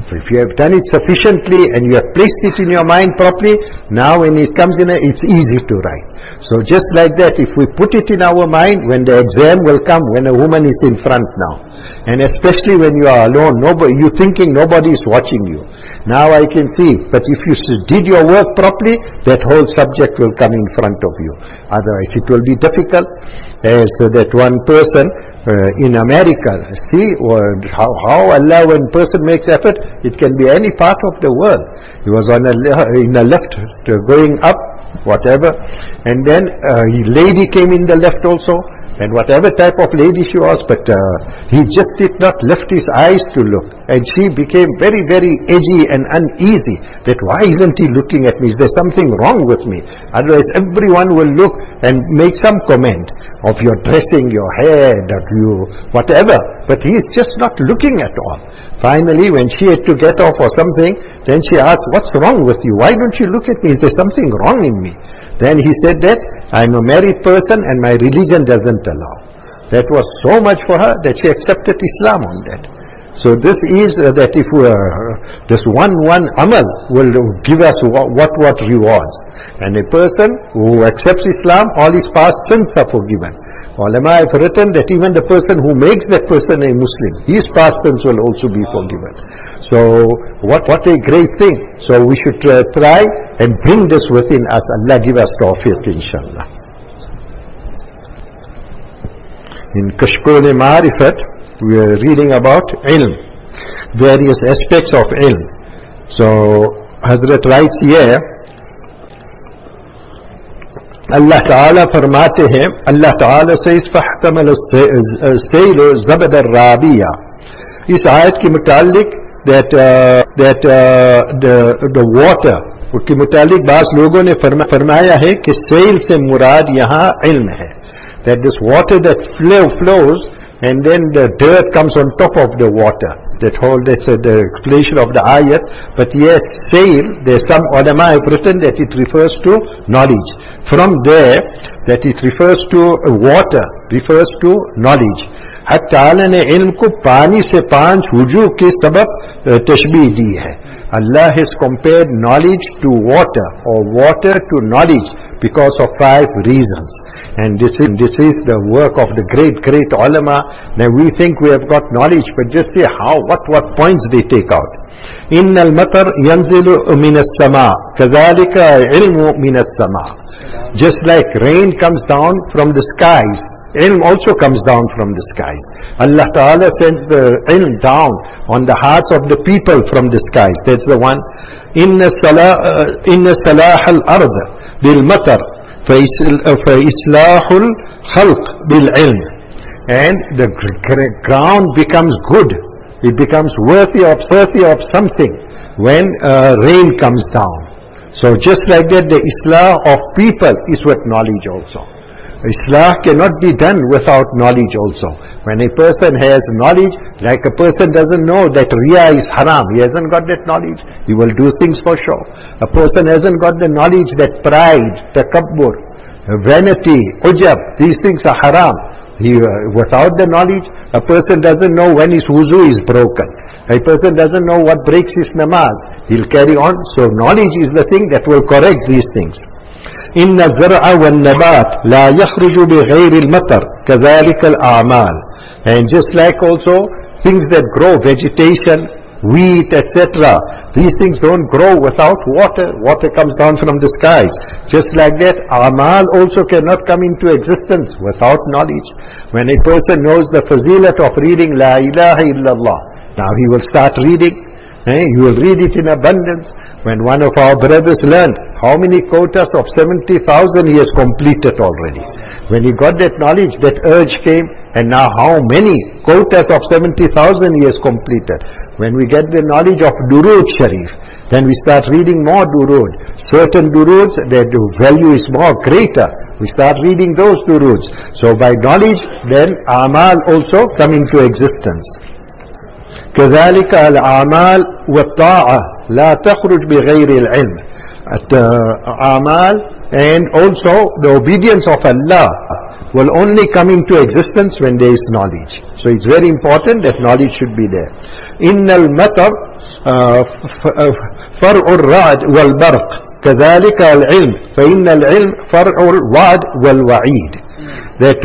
If you have done it sufficiently and you have placed it in your mind properly, now when it comes in, it's easy to write. So just like that, if we put it in our mind, when the exam will come, when a woman is in front now, and especially when you are alone, you're thinking nobody is watching you. Now I can see, but if you did your work properly, that whole subject will come in front of you. Otherwise it will be difficult. So that one person in America, see how Allah, when person makes effort, it can be any part of the world. He was in a lift going up, whatever, and then a lady came in the lift also, and whatever type of lady she was, but he just did not lift his eyes to look, and she became very, very edgy and uneasy, that why isn't he looking at me? Is there something wrong with me? Otherwise everyone will look and make some comment of your dressing, your hair, that you whatever, but he is just not looking at all. Finally, when she had to get off or something, then she asked, what's wrong with you? Why don't you look at me? Is there something wrong in me? Then he said that, I'm a married person and my religion doesn't allow. That was so much for her that she accepted Islam on that. So this is that if this one amal will give us what rewards. And a person who accepts Islam, all his past sins are forgiven. Ulama have written that even the person who makes that person a Muslim, his past sins will also be forgiven. So what a great thing. So we should try and bring this within us. Allah give us tawfiq, inshallah. In Kashkul-e-Ma'rifat, we are reading about ilm, various aspects of ilm. So Hazrat writes here, Allah Ta'ala farmate hain, Allah Ta'ala says فَاحْتَمَلَ السَّيْلُ زَبَدَ الرَّابِيَةِ. Is ayat ki mutalik that the water उसके मुतालिक बाज़ लोगों ने फरमाया है कि cell से मुराद यहाँ इल्म है, that this water that flows and then the dirt comes on top of the water. That's the explanation of the ayat. But yes, sail, there's some ulama have written that it refers to knowledge. From there, that it refers to water, refers to knowledge. हक़ ताला ने इल्म को पानी से 5 वजूह के सबब तशबीह दी है. Allah has compared knowledge to water, or water to knowledge, because of 5 reasons. And this is the work of the great ulama. Now we think we have got knowledge, but just see what points they take out. إِنَّ الْمَطَرْ يَنْزِلُ مِنَ السَّمَاءِ كَذَلِكَ عِلْمُ مِنَ السَّمَاءِ. Just like rain comes down from the skies, ilm also comes down from the skies. Allah Ta'ala sends the ilm down on the hearts of the people from the skies. That's the one. إِنَّ صَلَاحَ الْأَرْضِ بِالْمَطَرِ فَإِصْلَاحُ الْخَلْقِ بِالْعِلْمِ. And the ground becomes good, it becomes worthy of something when rain comes down. So just like that, the islah of people is with knowledge also. Islah cannot be done without knowledge also. When a person has knowledge, like a person doesn't know that riya is haram, he hasn't got that knowledge, he will do things for sure. A person hasn't got the knowledge that pride, takabbur, vanity, ujab, these things are haram. Without the knowledge, a person doesn't know when his wuzu is broken. A person doesn't know what breaks his namaz. He'll carry on. So knowledge is the thing that will correct these things. إِنَّ الزَّرْعَ وَالنَّبَاتِ لَا يَخْرُجُ بِغَيْرِ الْمَطَرِ كَذَلِكَ الْأَعْمَالِ. And just like also things that grow, vegetation, wheat, etc., these things don't grow without water. Water comes down from the skies. Just like that, amal also cannot come into existence without knowledge. When a person knows the fazilat of reading La ilaha illallah, now he will start reading. You will read it in abundance. When one of our brothers learned how many quotas of 70,000 he has completed already. When he got that knowledge, that urge came, and now how many quotas of 70,000 he has completed. When we get the knowledge of Durood Sharif, then we start reading more Durood. Certain Duroods, their value is more greater. We start reading those Duroods. So by knowledge, then Amal also come into existence. كذلك الأعمال والطاعة لا تخرج بغير العلم. Amal and also the obedience of Allah will only come into existence when there is knowledge. So it's very important that knowledge should be there. Innal matar far'ur ra'd wal barq kadhalika al-ilm fa innal ilm far'ur wa'd wal wa'id. That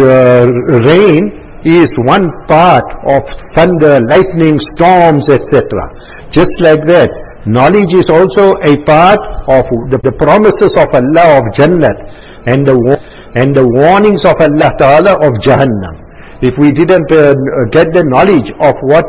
rain is one part of thunder, lightning, storms, etc. Just like that, knowledge is also a part of the promises of Allah of Jannat and the warnings of Allah Ta'ala of Jahannam. If we didn't get the knowledge of what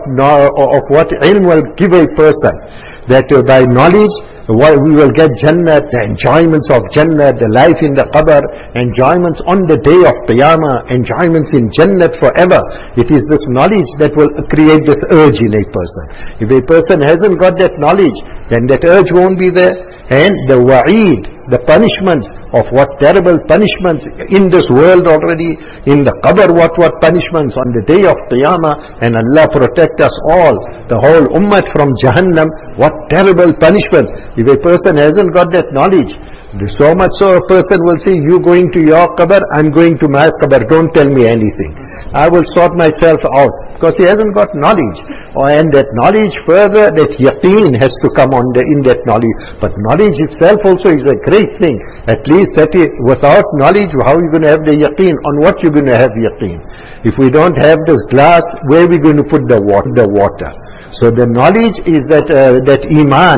ilm will give a person, that by knowledge we will get Jannat, the enjoyments of Jannat, the life in the qabr, enjoyments on the day of Qiyamah, enjoyments in Jannat forever. It is this knowledge that will create this urge in a person. If a person hasn't got that knowledge, then that urge won't be there. And the wa'id, the punishments of what terrible punishments in this world already, in the qabr what punishments on the day of Qiyamah, and Allah protect us all, the whole ummah from Jahannam, what terrible punishments. If a person hasn't got that knowledge, so much so a person will say, you going to your qabr, I'm going to my qabr, don't tell me anything. I will sort myself out. Because he hasn't got knowledge. And that knowledge further, that yaqeen has to come in that knowledge. But knowledge itself also is a great thing. At least that is, without knowledge, how are you going to have the yaqeen? On what you're going to have yaqeen? If we don't have this glass, where are we going to put the water? So the knowledge is that iman,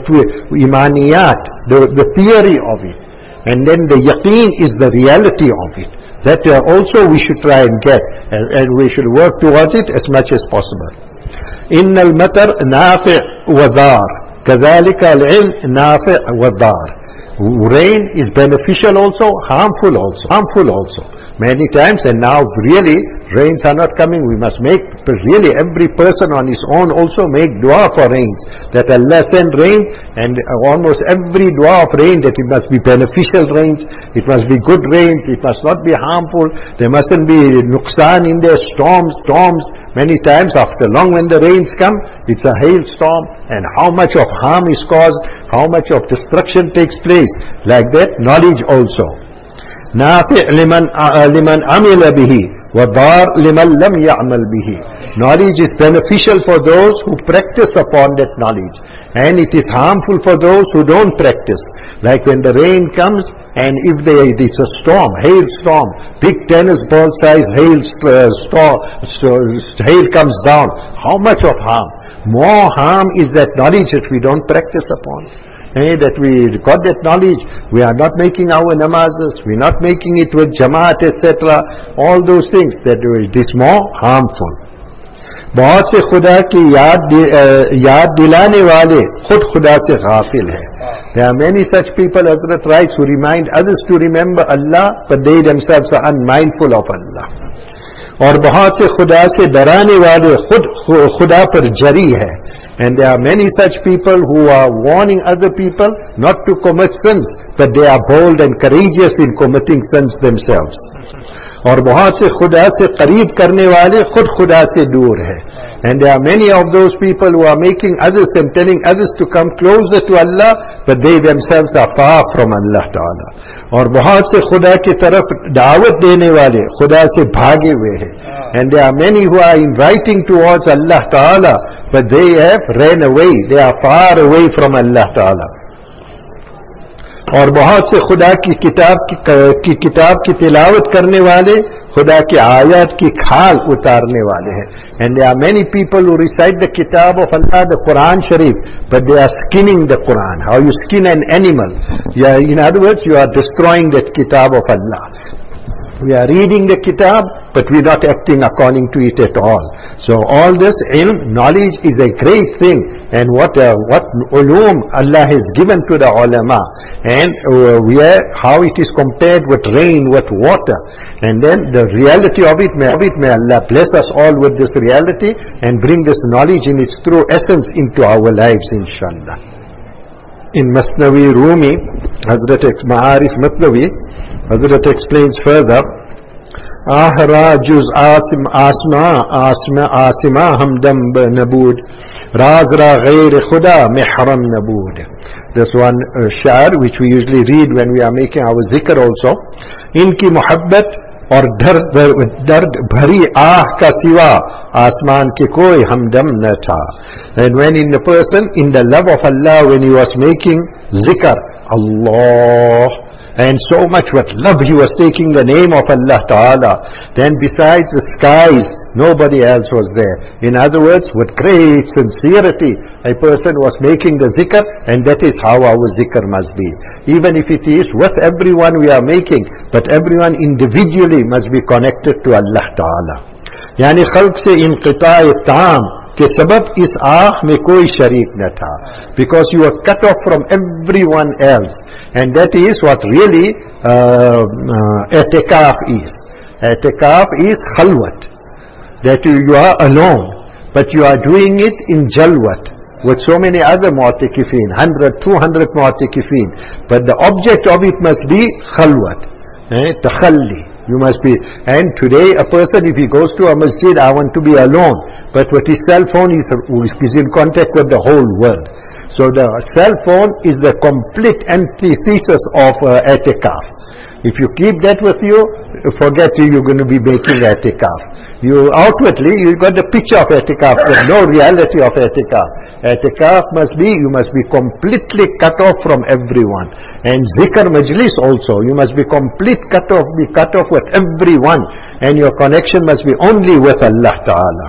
imaniyat, the theory of it. And then the yaqeen is the reality of it. That also we should try and get, and we should work towards it as much as possible. Innal matar nafi' wa dar, kadhalika al-ilm nafi' wa dar. Rain is beneficial also, harmful also. Many times, and now really rains are not coming. We must make, really every person on his own also make dua for rains, that Allah send rains, and almost every dua of rain, that it must be beneficial rains, it must be good rains, it must not be harmful, there mustn't be nuqsan in there, storms. Many times after long when the rains come, it's a hailstorm, and how much of harm is caused, how much of destruction takes place. Like that, knowledge also. Nafi' liman amila bihi, wa dar liman lam ya'mal bihi. Knowledge is beneficial for those who practice upon that knowledge, and it is harmful for those who don't practice. Like when the rain comes, and if it's a storm, hailstorm, big tennis ball size hail comes down, how much of harm? More harm is that knowledge that we don't practice upon. That we got that knowledge, we are not making our namazes, we are not making it with jamaat, etc. All those things, that it is more harmful. बहुत से खुदा की याद दिलाने वाले खुद खुदा से गाफिल है. There are many such people, Hazrat writes, who remind others to remember Allah, but they themselves are unmindful of Allah. और बहुत से खुदा से डराने वाले खुद खुदा पर जरी है. And there are many such people who are warning other people not to commit sins, but they are bold and courageous in committing sins themselves. और बहुत से खुदा से करीब करने वाले खुद खुदा से दूर है. And there are many of those people who are making others and telling others to come closer to Allah, but they themselves are far from Allah Ta'ala. और बहुत से खुदा की तरफ दावत देने वाले खुदा से भागे हुए हैं. And there are many who are inviting towards Allah Ta'ala, but they have ran away, they are far away from Allah Ta'ala. और बहुत से खुदा की किताब की तिलावत करने वाले खुदा की आयत की खाल उतारने वाले हैं. And there are many people who recite the kitab of Allah, the Quran Sharif, but they are skinning the Quran. How you skin an animal. In other words, you are destroying that kitab of Allah. We are reading the kitab, but we are not acting according to it at all. So all this ilm, knowledge, is a great thing. And what ulum Allah has given to the ulama, and how it is compared with rain, with water, and then the reality of it. May Allah bless us all with this reality and bring this knowledge in its true essence into our lives, inshallah. In Masnavi Rumi, Hazrat Ma'arif Matnavi, Hazrat explains further, Ahra juz asima hamdam nabud, raz ra ghair khuda mihram nabud. This one sha'r which we usually read when we are making our zikr also. Inki muhabbat और दर्द भरी आह का सिवा आसमान के कोई हमदम न था. And when in the person, in the love of Allah, when he was making zikr, Allah, and so much what love he was taking the name of Allah Ta'ala, then besides the skies, nobody else was there. In other words, with great sincerity, a person was making the zikr, and that is how our zikr must be. Even if it is with everyone we are making, but everyone individually must be connected to Allah Ta'ala. यानी खल्क से इंक़िताए ताम के सबब इस आह में कोई शरीक न था. Because you are cut off from everyone else. And that is what really i'tikaf is. I'tikaf is khalwat. That you are alone, but you are doing it in jalwat with so many other mu'takifin, 100, 200 mu'takifin. But the object of it must be khalwat, takhalli. You must be. And today a person, if he goes to a masjid, I want to be alone, but with his cell phone he's in contact with the whole world. So the cell phone is the complete antithesis of i'tikaf. If you keep that with you, forget you're going to be making i'tikaf. You outwardly, you got the picture of i'tikaf, but no reality of i'tikaf. I'tikaf must be, you must be completely cut off from everyone. And zikr majlis also, you must be complete cut off with everyone. And your connection must be only with Allah Ta'ala.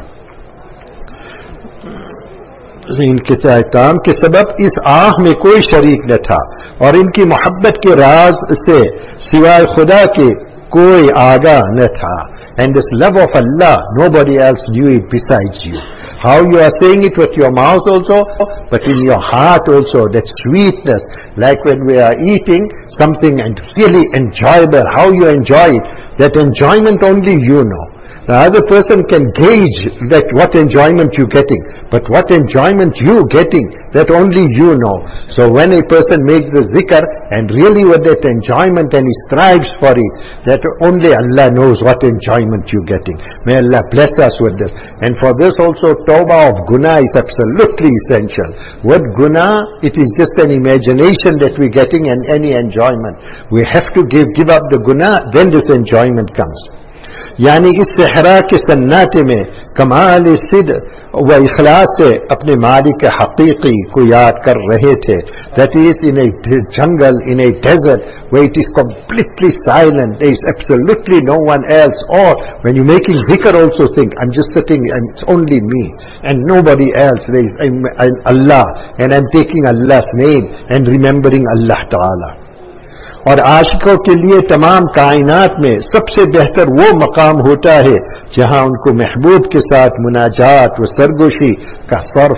इनके ताम के सबब इस आह में कोई शरीक न था और इनकी मोहब्बत के राज से सिवाय खुदा के कोई आगा न था. And this love of Allah, nobody else knew it besides you. How you are saying it with your mouth also, but in your heart also, that sweetness, like when we are eating something and really enjoyable, how you enjoy it, that enjoyment only you know. The other person can gauge that what enjoyment you're getting, but what enjoyment you getting, that only you know. So when a person makes the zikr and really with that enjoyment and he strives for it, that only Allah knows what enjoyment you're getting. May Allah bless us with this. And for this also tawbah of guna is absolutely essential. With guna, it is just an imagination that we're getting and any enjoyment. We have to give up the guna, then this enjoyment comes. यानी इस सहरा के सन्नाटे में कमाल सिद व इखलास से अपने मालिक हकीकी को याद कर रहे थे. That is in a jungle, in a desert where it is completely silent, there is absolutely no one else. Or when you're making zikr also think, I'm just sitting and it's only me and nobody else. There is Allah and I'm taking Allah's name and remembering Allah Ta'ala. और आशिकों के लिए तमाम कायनात में सबसे बेहतर वो मकाम होता है जहां उनको महबूब के साथ मुनाजात व सरगोशी का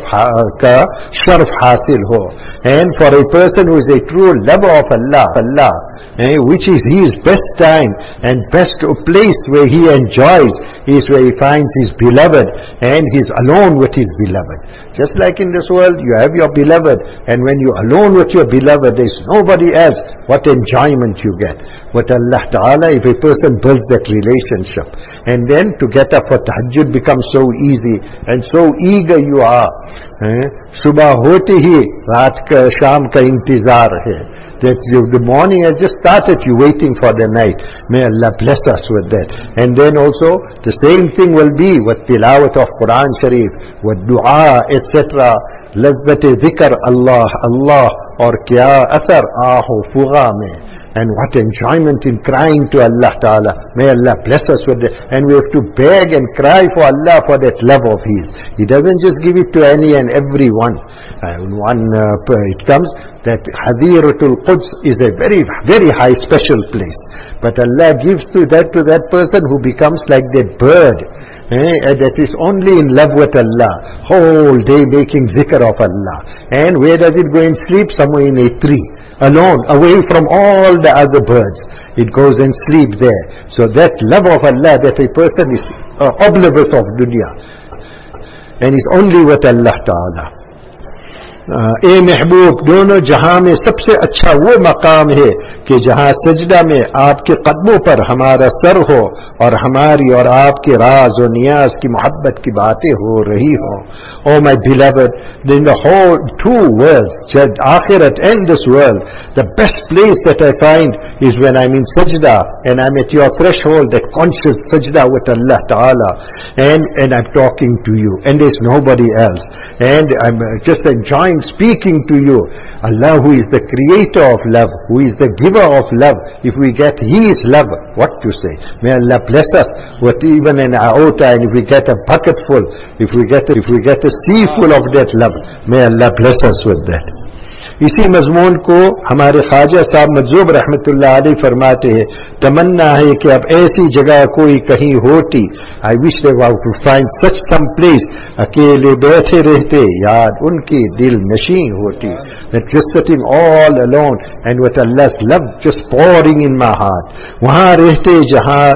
शर्फ हासिल हो. And for a person who is a true lover of Allah, which is his best time and best place where he enjoys is where he finds his beloved and he's alone with his beloved. Just like in this world, you have your beloved, and when you're alone with your beloved, there's nobody else. What enjoyment you get. With Allah Ta'ala, if a person builds that relationship, and then to get up for tahajjud becomes so easy, and so eager you are. Subah hote hi, raat ka, sham ka intizar hai. That the morning has just started, you waiting for the night. May Allah bless us with that. And then also, the same thing will be with tilawat of Quran Sharif, with dua, etc. लज़्ज़त ज़िक्र Allah, Allah, और क्या असर आहो फुगा में. And what enjoyment in crying to Allah Ta'ala. May Allah bless us with it. And we have to beg and cry for Allah for that love of His. He doesn't just give it to any and every one. It comes that Hadiratul Quds is a very, very high special place. But Allah gives to that person who becomes like that bird. That is only in love with Allah. Whole day making zikr of Allah. And where does it go and sleep? Somewhere in a tree. Alone, away from all the other birds. It goes and sleeps there. So that love of Allah, that a person is oblivious of dunya and is only with Allah Ta'ala. ए महबूब, दोनों जहां में सबसे अच्छा वो मकाम है कि जहां सजदा में आपके कदमों पर हमारा सर हो और हमारी और आपके राज और नियाज की मोहब्बत की बातें हो रही हो. Oh my beloved, in the whole two worlds, Akhirat and this world, the best place that I find is when I'm in sajda and I'm at your threshold, that conscious sajda with Allah Ta'ala, and I'm talking to you and there's nobody else, and I'm just enjoying speaking to you. Allah, who is the creator of love, who is the giver of love, if we get His love, what to say? May Allah bless us with even an iota, and if we get a bucket full, if we get a sea full of that love, may Allah bless us with that. इसी मजमून को हमारे ख्वाजा साहब मजूब रहमतुल्लाह अलैह फरमाते हैं, तमन्ना है कि अब ऐसी जगह कोई कहीं होती, I wish there was to find such some place, अकेले बैठे रहते याद उनकी दिल नशी होती, that just sitting all alone and with अल्लाह's love just pouring in my heart. वहां रहते जहां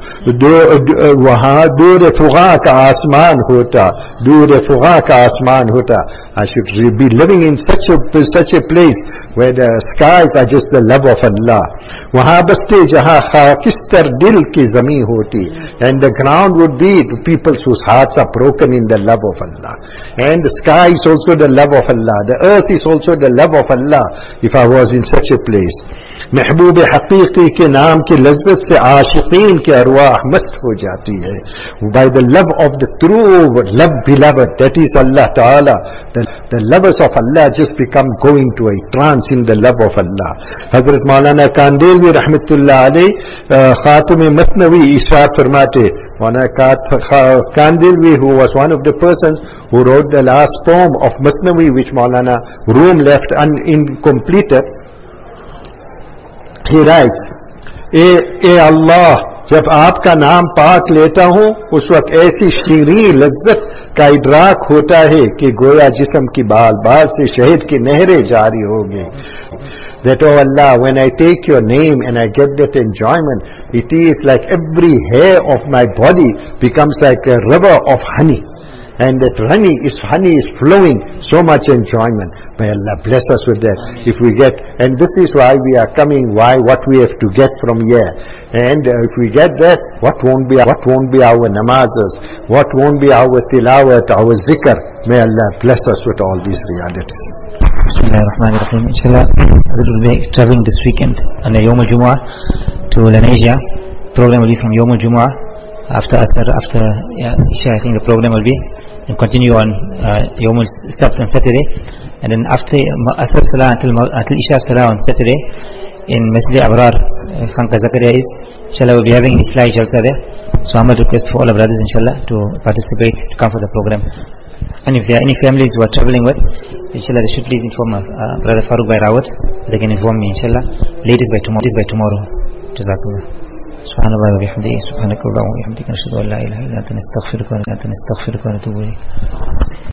वहां दूर फुगा का आसमान होता, दूर फुगा का आसमान होता. I should be living in such a place where the skies are just the love of Allah. वहां बसते जहां खाकिस्तर दिल की जमी होती, and the ground would be to people whose hearts are broken in the love of Allah, and the sky is also the love of Allah, the earth is also the love of Allah. If I was in such a place, महबूब हकीकी के नाम की लज्जत से आशिकीन की अरवाह मस्त हो जाती है. By the love of the true love beloved, that is Allah Ta'ala, the lovers of Allah just become going to a trance in the love of Allah. Hazrat Maulana Kandilwi rahmatullah alayh Khatam Masnawi Ishaad farmate, Maulana Kandilwi, who was one of the persons who wrote the last poem of Masnawi which Maulana Room left incompleted, he writes, ए अल्लाह, जब आपका नाम पाक लेता हूँ उस वक्त ऐसी शीरीं लज्जत का इदराक होता है कि गोया जिस्म की बाल बाल से शहद की नहरें जारी हो गई. That, oh Allah, when I take your name and I get that enjoyment, it is like every hair of my body becomes like a river of honey. And that honey is flowing, so much enjoyment. May Allah bless us with that. If we get, and this is why we are coming, what we have to get from here. And if we get that, what won't be our namazes, what won't be our tilawat, our zikr. May Allah bless us with all these realities. Bismillahirrahmanirrahim. Inshallah, we will be traveling this weekend on the Yom al-Jumu'ah to Lenasia. Program will be from Yom al-Jumu'ah. After Isha, I think the program will be, and continue on Yom al-Sabt on Saturday, and then after Asr Salah until Isha Salah on Saturday in Masjid Abrar, Khanqa Zakaria is, inshallah we'll be having Islahi Jalsa there. So I'm going to request for all our brothers inshallah to participate, to come for the program. And if there are any families who are traveling with, inshallah they should please inform Brother Farooq Bhai Rawat. They can inform me inshallah latest by tomorrow. Jazakallah. سبحان الله وبحمده سبحانك اللهم وبحمدك نشهد ان لا اله الا انت نستغفرك ونتوب اليك.